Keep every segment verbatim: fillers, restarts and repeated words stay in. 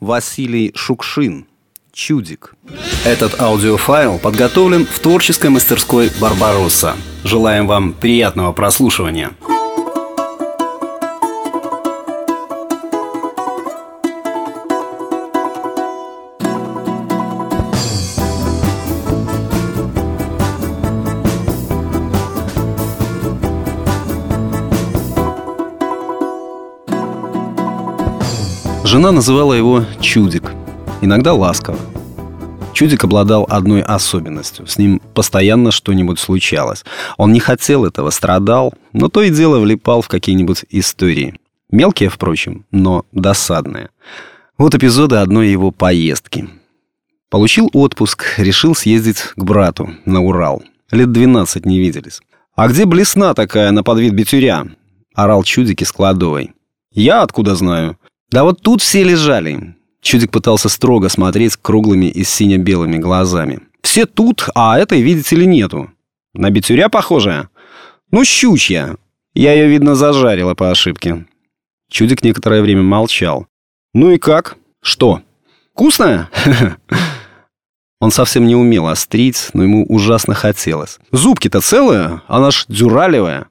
Василий Шукшин. «Чудик». Этот аудиофайл подготовлен в творческой мастерской «Барбаросса». Желаем вам приятного прослушивания. Жена называла его «Чудик», иногда ласково. Чудик обладал одной особенностью. С ним постоянно что-нибудь случалось. Он не хотел этого, страдал, но то и дело влипал в какие-нибудь истории. Мелкие, впрочем, но досадные. Вот эпизоды одной его поездки. Получил отпуск, решил съездить к брату на Урал. Лет двенадцать не виделись. «А где блесна такая на подвид битюря?» — орал Чудик из кладовой. «Я откуда знаю?» «Да вот тут все лежали». Чудик пытался строго смотреть круглыми и сине-белыми глазами. «Все тут, а этой, видите ли, нету». «На битюря похожая?» «Ну, щучья. Я ее, видно, зажарила по ошибке». Чудик некоторое время молчал. «Ну и как? Что? Вкусная?» Он совсем не умел острить, но ему ужасно хотелось. «Зубки-то целые, она ж дюралевая».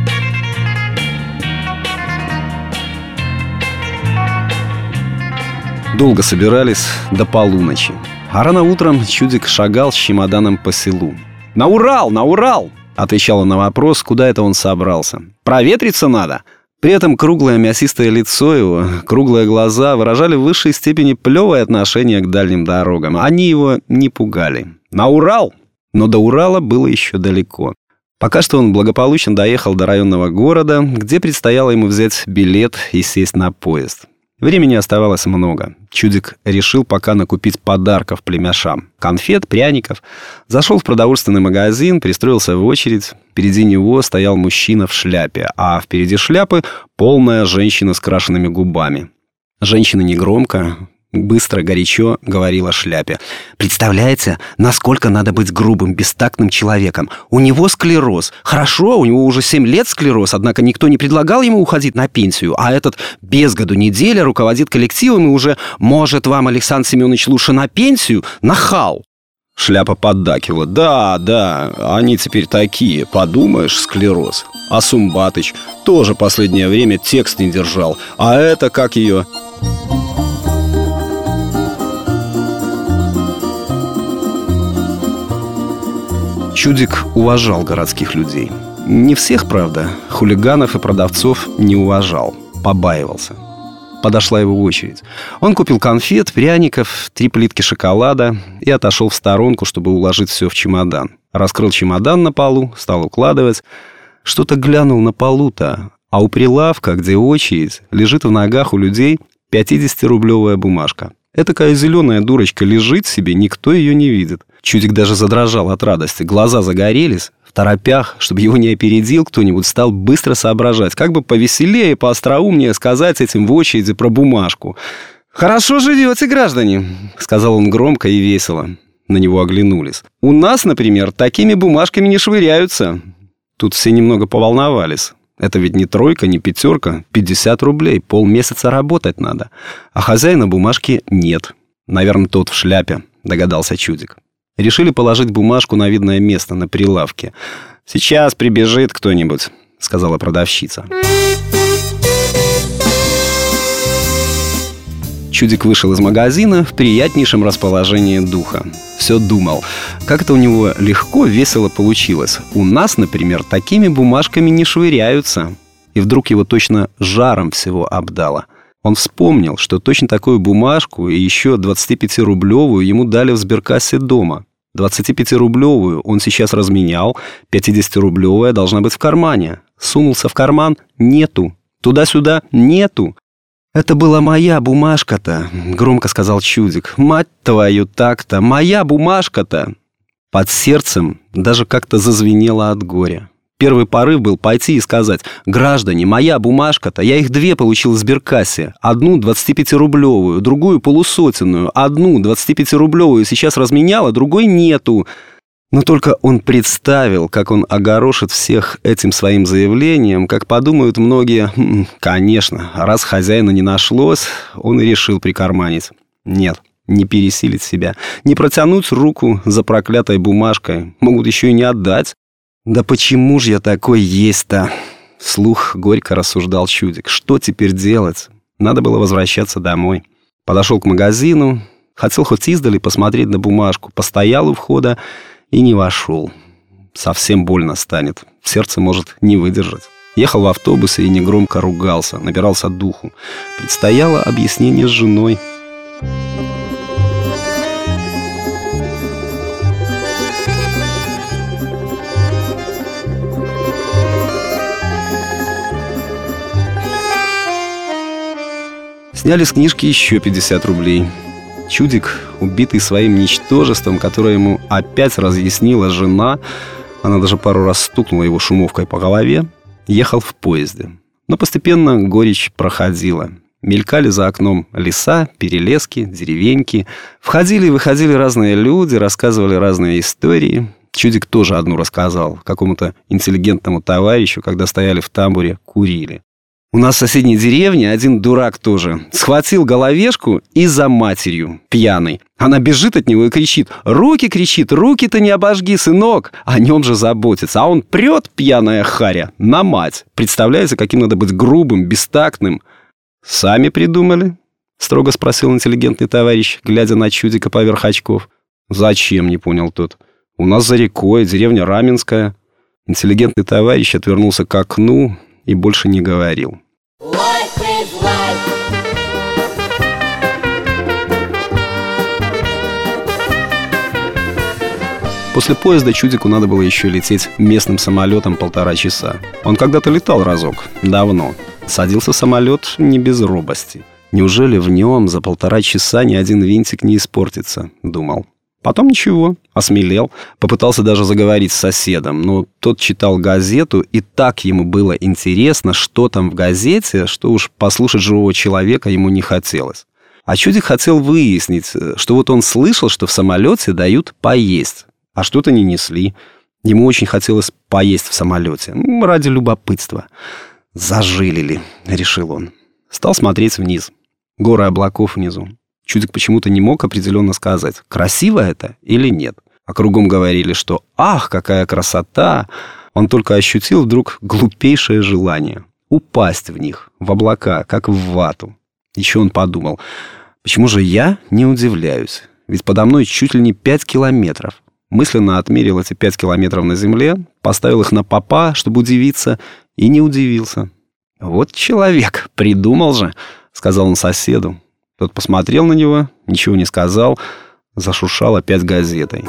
Долго собирались до полуночи. А рано утром Чудик шагал с чемоданом по селу. «На Урал, на Урал!» — отвечала на вопрос, куда это он собрался. «Проветриться надо!» При этом круглое мясистое лицо его, круглые глаза выражали в высшей степени плевое отношение к дальним дорогам. Они его не пугали. «На Урал!» Но до Урала было еще далеко. Пока что он благополучно доехал до районного города, где предстояло ему взять билет и сесть на поезд. Времени оставалось много. Чудик решил пока накупить подарков племяшам. Конфет, пряников. Зашел в продовольственный магазин, пристроился в очередь. Впереди него стоял мужчина в шляпе, а впереди шляпы полная женщина с крашенными губами. Женщина негромко, быстро, горячо говорила шляпе. «Представляете, насколько надо быть грубым, бестактным человеком? У него склероз. Хорошо, у него уже семь лет склероз, однако никто не предлагал ему уходить на пенсию, а этот без году неделя руководит коллективом и уже может вам, Александр Семенович, лучше на пенсию? Нахал!» Шляпа поддакивала. «Да, да, они теперь такие, подумаешь, склероз. А Сумбатыч тоже последнее время текст не держал. А это как ее...» Чудик уважал городских людей. Не всех, правда. Хулиганов и продавцов не уважал. Побаивался. Подошла его очередь. Он купил конфет, пряников, три плитки шоколада и отошел в сторонку, чтобы уложить все в чемодан. Раскрыл чемодан на полу, стал укладывать. Что-то глянул на полу-то, а у прилавка, где очередь, лежит в ногах у людей пятидесятирублевая бумажка. Этакая зеленая дурочка лежит себе, никто ее не видит. Чудик даже задрожал от радости. Глаза загорелись. В торопях, чтобы его не опередил кто-нибудь, стал быстро соображать, как бы повеселее и поостроумнее сказать этим в очереди про бумажку. «Хорошо живете, граждане», — сказал он громко и весело. На него оглянулись. «У нас, например, такими бумажками не швыряются». Тут все немного поволновались. Это ведь не тройка, не пятерка. пятьдесят рублей, полмесяца работать надо. А хозяина бумажки нет. Наверное, тот в шляпе, догадался Чудик. Решили положить бумажку на видное место на прилавке. «Сейчас прибежит кто-нибудь», — сказала продавщица. Чудик вышел из магазина в приятнейшем расположении духа. Все думал, как это у него легко, весело получилось. У нас, например, такими бумажками не швыряются. И вдруг его точно жаром всего обдало. Он вспомнил, что точно такую бумажку и еще двадцатипятирублевую ему дали в сберкассе дома. двадцатипятирублевую он сейчас разменял, пятидесятирублевая должна быть в кармане. Сунулся в карман — нету. Туда-сюда — нету. «Это была моя бумажка-то», — громко сказал Чудик. «Мать твою, так-то! Моя бумажка-то!» Под сердцем даже как-то зазвенело от горя. Первый порыв был пойти и сказать: «Граждане, моя бумажка-то, я их две получил в сберкассе. Одну двадцатипятирублевую, другую полусотенную. Одну двадцатипятирублевую сейчас разменяла, другой нету». Но только он представил, как он огорошит всех этим своим заявлением, как подумают многие: «Конечно, раз хозяина не нашлось, он и решил прикарманить». Нет, не пересилить себя, не протянуть руку за проклятой бумажкой. Могут еще и не отдать. Да почему же я такой есть-то? Вслух горько рассуждал Чудик. Что теперь делать? Надо было возвращаться домой. Подошел к магазину, хотел хоть издали посмотреть на бумажку, постоял у входа и не вошел. Совсем больно станет, сердце может не выдержать. Ехал в автобусе и негромко ругался, набирался духу. Предстояло объяснение с женой. Сняли с книжки еще пятьдесят рублей. Чудик, убитый своим ничтожеством, которое ему опять разъяснила жена, она даже пару раз стукнула его шумовкой по голове, ехал в поезде. Но постепенно горечь проходила. Мелькали за окном леса, перелески, деревеньки. Входили и выходили разные люди, рассказывали разные истории. Чудик тоже одну рассказал какому-то интеллигентному товарищу, когда стояли в тамбуре, курили. У нас в соседней деревне один дурак тоже схватил головешку и за матерью, пьяный. Она бежит от него и кричит: «Руки!» — кричит, «руки-то не обожги, сынок!» О нем же заботится. А он прет, пьяная харя, на мать. Представляете, каким надо быть грубым, бестактным. «Сами придумали?» — строго спросил интеллигентный товарищ, глядя на Чудика поверх очков. «Зачем?» — не понял тот. «У нас за рекой, деревня Раменская». Интеллигентный товарищ отвернулся к окну и больше не говорил. После поезда Чудику надо было еще лететь местным самолетом полтора часа. Он когда-то летал разок, давно. Садился в самолет не без робости. Неужели в нем за полтора часа ни один винтик не испортится, думал. Потом ничего, осмелел, попытался даже заговорить с соседом, но тот читал газету, и так ему было интересно, что там в газете, что уж послушать живого человека ему не хотелось. А Чудик хотел выяснить, что вот он слышал, что в самолете дают поесть, а что-то не несли. Ему очень хотелось поесть в самолете, ради любопытства. «Зажилили», — решил он. Стал смотреть вниз. Горы облаков внизу. Чудик почему-то не мог определенно сказать, красиво это или нет. А кругом говорили, что «ах, какая красота!» Он только ощутил вдруг глупейшее желание упасть в них, в облака, как в вату. Еще он подумал, почему же я не удивляюсь? Ведь подо мной чуть ли не пять километров. Мысленно отмерил эти пять километров на земле, поставил их на попа, чтобы удивиться, и не удивился. «Вот человек, придумал же», — сказал он соседу. Тот посмотрел на него, ничего не сказал, зашуршал опять газетой.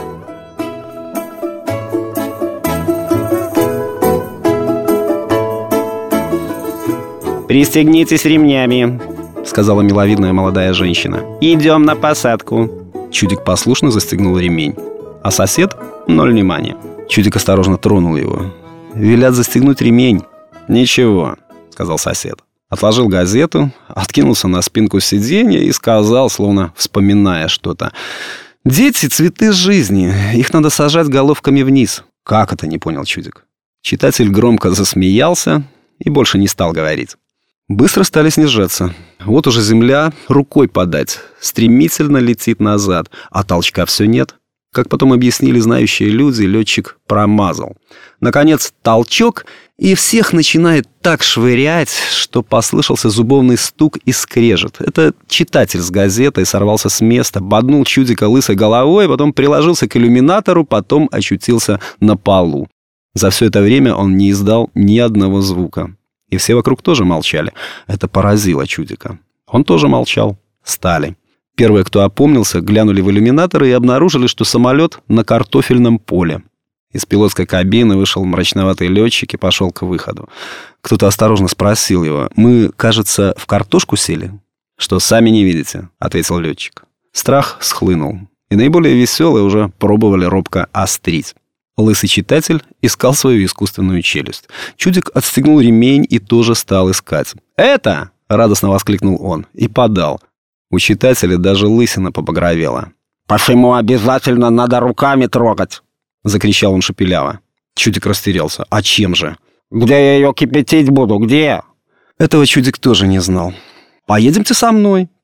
«Пристегнитесь ремнями», — сказала миловидная молодая женщина. «Идем на посадку». Чудик послушно застегнул ремень, а сосед — ноль внимания. Чудик осторожно тронул его. «Велят застегнуть ремень». «Ничего», — сказал сосед. Отложил газету, откинулся на спинку сиденья и сказал, словно вспоминая что-то: «Дети — цветы жизни, их надо сажать головками вниз». «Как это?» — не понял Чудик. Читатель громко засмеялся и больше не стал говорить. Быстро стали снижаться. Вот уже земля рукой подать, стремительно летит назад, а толчка все нет. Как потом объяснили знающие люди, летчик промазал. Наконец толчок, и всех начинает так швырять, что послышался зубовный стук и скрежет. Это читатель с газетой сорвался с места, боднул Чудика лысой головой, потом приложился к иллюминатору, потом очутился на полу. За все это время он не издал ни одного звука. И все вокруг тоже молчали. Это поразило Чудика. Он тоже молчал. Стали. Первые, кто опомнился, глянули в иллюминаторы и обнаружили, что самолет на картофельном поле. Из пилотской кабины вышел мрачноватый летчик и пошел к выходу. Кто-то осторожно спросил его: «Мы, кажется, в картошку сели?» «Что, сами не видите?» — ответил летчик. Страх схлынул, и наиболее веселые уже пробовали робко острить. Лысый читатель искал свою искусственную челюсть. Чудик отстегнул ремень и тоже стал искать. «Это!» — радостно воскликнул он и подал. У читателя даже лысина побагровела. «Почему обязательно надо руками трогать?» — закричал он шепеляво. Чудик растерялся. «А чем же?» «Где я ее кипятить буду? Где?» Этого Чудик тоже не знал. «Поедемте со мной»,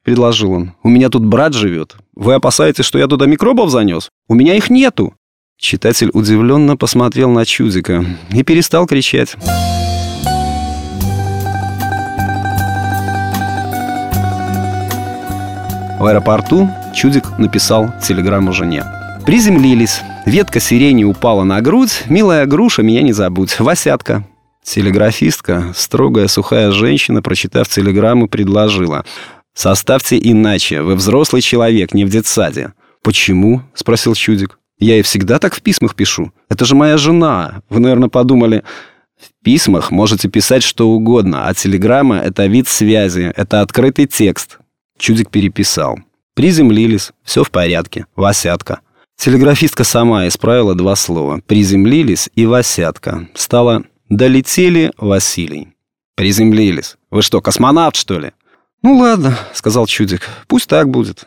— предложил он. «У меня тут брат живет. Вы опасаетесь, что я туда микробов занес? У меня их нету». Читатель удивленно посмотрел на Чудика и перестал кричать. В аэропорту Чудик написал телеграмму жене. «Приземлились. Ветка сирени упала на грудь. Милая груша, меня не забудь. Васятка». Телеграфистка, строгая сухая женщина, прочитав телеграмму, предложила: «Составьте иначе. Вы взрослый человек, не в детсаде». «Почему?» — спросил Чудик. «Я и всегда так в письмах пишу. Это же моя жена». Вы, наверное, подумали. В письмах можете писать что угодно, а телеграмма — это вид связи, это открытый текст. Чудик переписал. «Приземлились. Все в порядке. Васятка». Телеграфистка сама исправила два слова. «Приземлились» и «Васятка». Стало «Долетели, Василий». «Приземлились». Вы что, космонавт, что ли? «Ну ладно», — сказал Чудик. «Пусть так будет».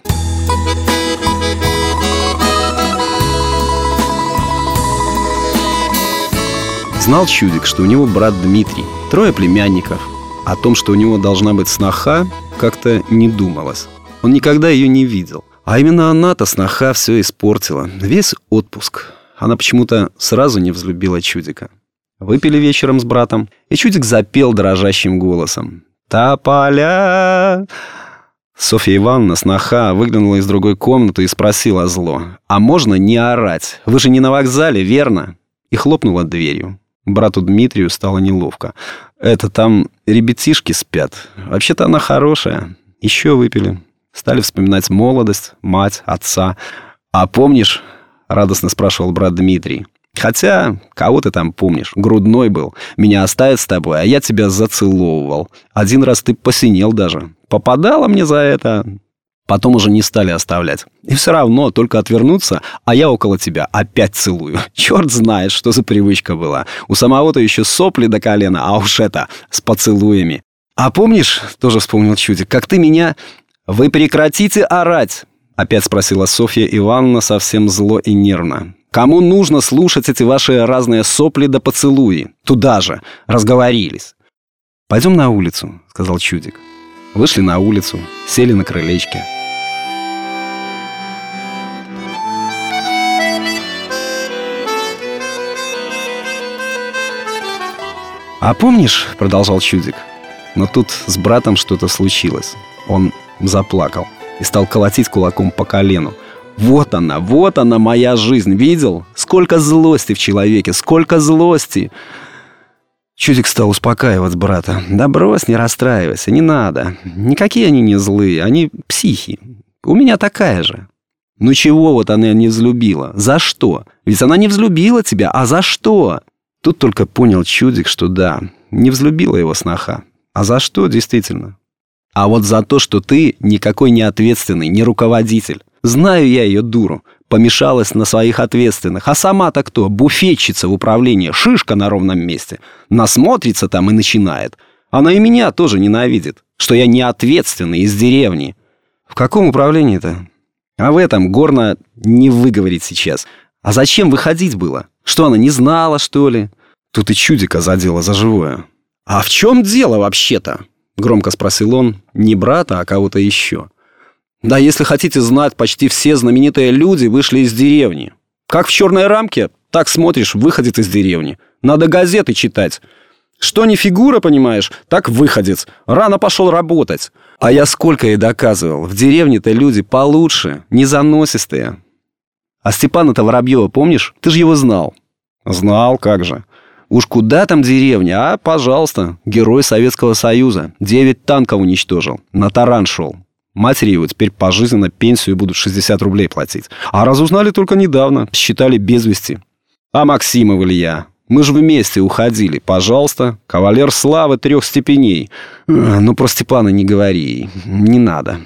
Знал Чудик, что у него брат Дмитрий, трое племянников. О том, что у него должна быть сноха, как-то не думалось. Он никогда ее не видел. А именно она-то, сноха, все испортила. Весь отпуск. Она почему-то сразу не взлюбила Чудика. Выпили вечером с братом, и Чудик запел дрожащим голосом: «Тополя». Софья Ивановна, сноха, выглянула из другой комнаты и спросила зло: «А можно не орать? Вы же не на вокзале, верно?» И хлопнула дверью. Брату Дмитрию стало неловко. «Это там ребятишки спят. Вообще-то она хорошая». Еще выпили. Стали вспоминать молодость, мать, отца. «А помнишь?» — радостно спрашивал брат Дмитрий. «Хотя, кого ты там помнишь? Грудной был. Меня оставят с тобой, а я тебя зацеловывал. Один раз ты посинел даже. Попадала мне за это». Потом уже не стали оставлять. И все равно только отвернуться, а я около тебя опять целую. Черт знает, что за привычка была. У самого-то еще сопли до колена, а уж это с поцелуями. «А помнишь, — тоже вспомнил Чудик, — как ты меня...» «Вы прекратите орать!» — опять спросила Софья Ивановна совсем зло и нервно. «Кому нужно слушать эти ваши разные сопли да поцелуи? Туда же! Разговорились!» «Пойдем на улицу», — сказал Чудик. Вышли на улицу, сели на крылечке. «А помнишь, — продолжал Чудик, — но тут с братом что-то случилось. Он заплакал и стал колотить кулаком по колену. Вот она, вот она, моя жизнь, видел? Сколько злости в человеке, сколько злости!» Чудик стал успокаивать брата. «Да брось, не расстраивайся, не надо. Никакие они не злые, они психи. У меня такая же». «Ну чего вот она не взлюбила? За что? Ведь она не взлюбила тебя, а за что?» Тут только понял Чудик, что да, не взлюбила его сноха. А за что, действительно? «А вот за то, что ты никакой не ответственный, не руководитель. Знаю я ее, дуру. Помешалась на своих ответственных. А сама-то кто? Буфетчица в управлении. Шишка на ровном месте. Насмотрится там и начинает. Она и меня тоже ненавидит. Что я не ответственный из деревни». «В каком управлении-то?» «А в этом горно не выговорить сейчас. А зачем выходить было? Что, она не знала, что ли?» Тут и Чудика задело за живое. «А в чем дело вообще-то?» — громко спросил он. Не брата, а кого-то еще. «Да если хотите знать, почти все знаменитые люди вышли из деревни. Как в черной рамке, так смотришь, выходит из деревни. Надо газеты читать. Что не фигура, понимаешь, так выходец. Рано пошел работать. А я сколько ей доказывал. В деревне-то люди получше, не заносистые. А Степана-то Воробьева, помнишь? Ты же его знал». «Знал, как же. Уж куда там деревня, а, пожалуйста. Герой Советского Союза. Девять танков уничтожил. На таран шел. Матери его теперь пожизненно пенсию будут шестьдесят рублей платить. А разузнали только недавно. Считали без вести. А Максимов Илья? Мы же вместе уходили. Пожалуйста. Кавалер славы трех степеней. Ну, про Степана не говори. Не надо».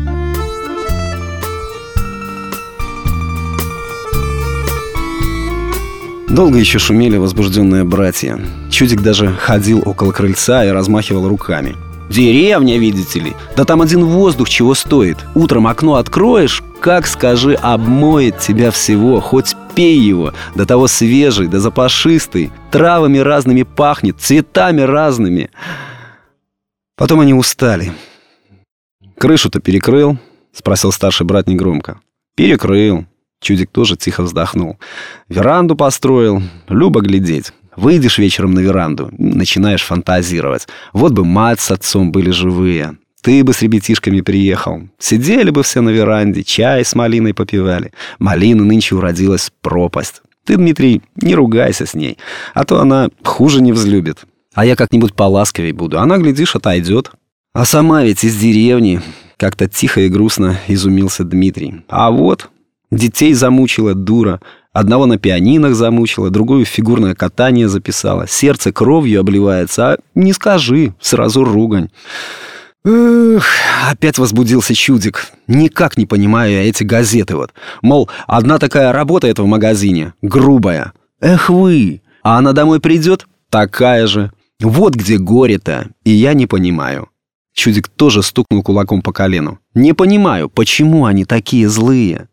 Долго еще шумели возбужденные братья. Чудик даже ходил около крыльца и размахивал руками. «Деревня, видите ли? Да там один воздух чего стоит. Утром окно откроешь, как, скажи, обмоет тебя всего. Хоть пей его, до того свежий, да запашистый. Травами разными пахнет, цветами разными». Потом они устали. «Крышу-то перекрыл?» — спросил старший брат негромко. «Перекрыл». Чудик тоже тихо вздохнул. «Веранду построил. Любо глядеть. Выйдешь вечером на веранду, начинаешь фантазировать. Вот бы мать с отцом были живые. Ты бы с ребятишками приехал. Сидели бы все на веранде, чай с малиной попивали. Малина нынче уродилась пропасть. Ты, Дмитрий, не ругайся с ней, а то она хуже не взлюбит. А я как-нибудь поласковей буду. Она, глядишь, отойдет. А сама ведь из деревни». Как-то тихо и грустно изумился Дмитрий. «А вот, детей замучила дура. Одного на пианинах замучила, другую в фигурное катание записала. Сердце кровью обливается, а не скажи, сразу ругань». Эх, опять возбудился Чудик. Никак не понимаю я эти газеты вот. Мол, одна такая работает в магазине, грубая. Эх вы! А она домой придет, такая же. Вот где горе-то, и я не понимаю. Чудик тоже стукнул кулаком по колену. Не понимаю, почему они такие злые.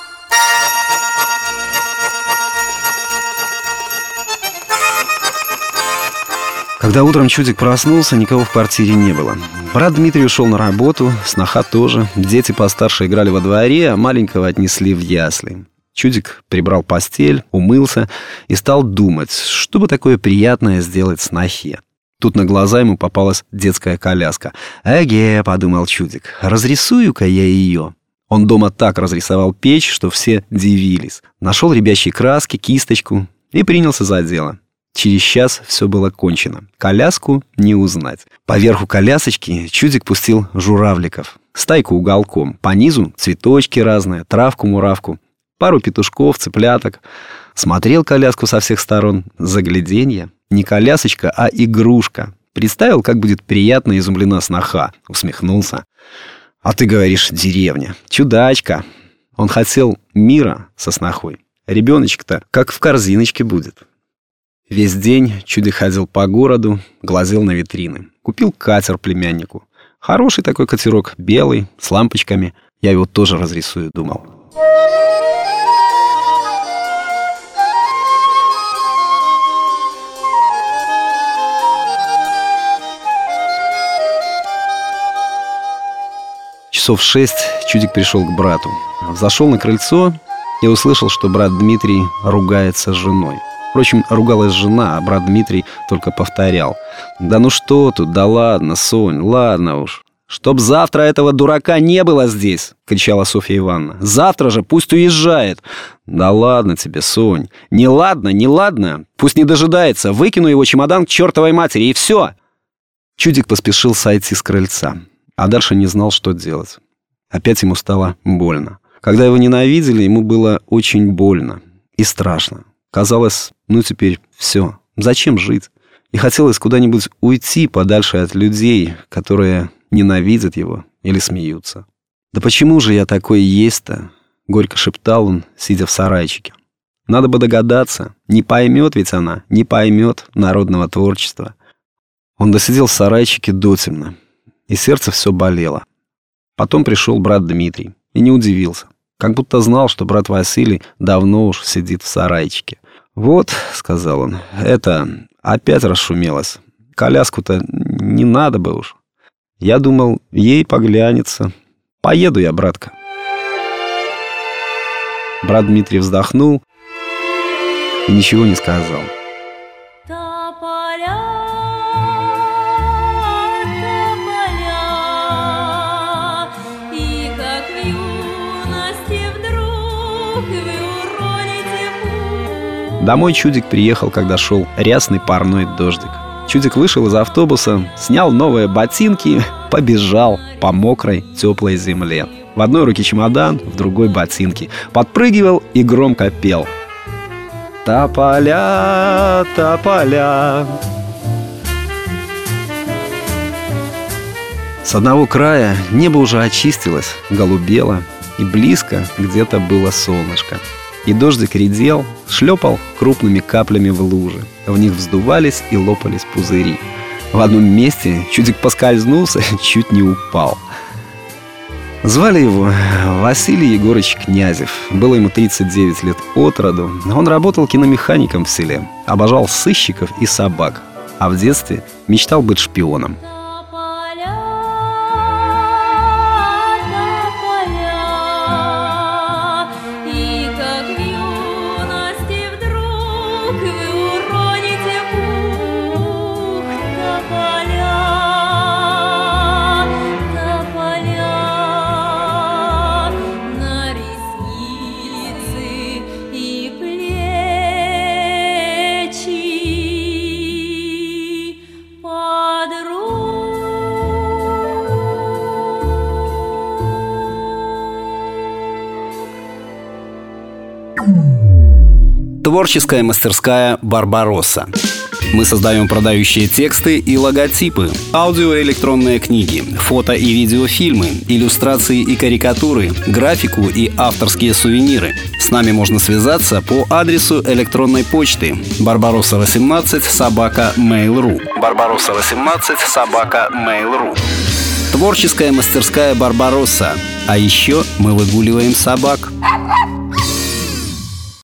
Когда утром Чудик проснулся, никого в квартире не было. Брат Дмитрий ушел на работу, сноха тоже. Дети постарше играли во дворе, а маленького отнесли в ясли. Чудик прибрал постель, умылся и стал думать, что бы такое приятное сделать снохе. Тут на глаза ему попалась детская коляска. «Эге», — подумал Чудик, — «разрисую-ка я ее». Он дома так разрисовал печь, что все дивились. Нашел рябящие краски, кисточку и принялся за дело. Через час все было кончено. Коляску не узнать. Поверху колясочки Чудик пустил журавликов. Стайку уголком. По низу цветочки разные, травку-муравку. Пару петушков, цыпляток. Смотрел коляску со всех сторон. Загляденье. Не колясочка, а игрушка. Представил, как будет приятно изумлена сноха. Усмехнулся. «А ты говоришь, деревня. Чудачка». Он хотел мира со снохой. Ребеночек-то как в корзиночке будет. Весь день Чудик ходил по городу, глазел на витрины. Купил катер племяннику. Хороший такой катерок, белый, с лампочками. Я его тоже разрисую, думал. Часов в шесть Чудик пришел к брату. Зашел на крыльцо и услышал, что брат Дмитрий ругается с женой. Впрочем, ругалась жена, а брат Дмитрий только повторял. «Да ну что тут, да ладно, Сонь, ладно уж. Чтоб завтра этого дурака не было здесь!» — кричала Софья Ивановна. «Завтра же пусть уезжает!» «Да ладно тебе, Сонь. Не ладно, не ладно. Пусть не дожидается. Выкину его чемодан к чертовой матери, и все!» Чудик поспешил сойти с крыльца, а дальше не знал, что делать. Опять ему стало больно. Когда его ненавидели, ему было очень больно и страшно. Казалось, ну теперь все. Зачем жить? И хотелось куда-нибудь уйти подальше от людей, которые ненавидят его или смеются. «Да почему же я такой есть-то?» — горько шептал он, сидя в сарайчике. «Надо бы догадаться. Не поймет ведь она, не поймет народного творчества». Он досидел в сарайчике дотемно, и сердце все болело. Потом пришел брат Дмитрий и не удивился. Как будто знал, что брат Василий давно уж сидит в сарайчике. «Вот», — сказал он, — «это опять расшумелось. Коляску-то не надо бы уж. Я думал, ей поглянется. Поеду я, братка». Брат Дмитрий вздохнул и ничего не сказал. Домой Чудик приехал, когда шел рясный парной дождик. Чудик вышел из автобуса, снял новые ботинки, побежал по мокрой, теплой земле. В одной руке чемодан, в другой ботинки. Подпрыгивал и громко пел. «Тополя, тополя». С одного края небо уже очистилось, голубело, и близко где-то было солнышко. И дождик редел, шлепал крупными каплями в лужи. В них вздувались и лопались пузыри. В одном месте Чудик поскользнулся, чуть не упал. Звали его Василий Егорыч Князев. Было ему тридцать девять лет от роду. Он работал киномехаником в селе. Обожал сыщиков и собак. А в детстве мечтал быть шпионом. Творческая мастерская «Барбаросса». Мы создаем продающие тексты и логотипы, аудио и электронные книги, фото и видеофильмы, иллюстрации и карикатуры, графику и авторские сувениры. С нами можно связаться по адресу электронной почты барбаросса восемнадцать собака мейл точка ру. барбаросса восемнадцать собака мейл точка ру. Творческая мастерская «Барбаросса». А еще мы выгуливаем собак.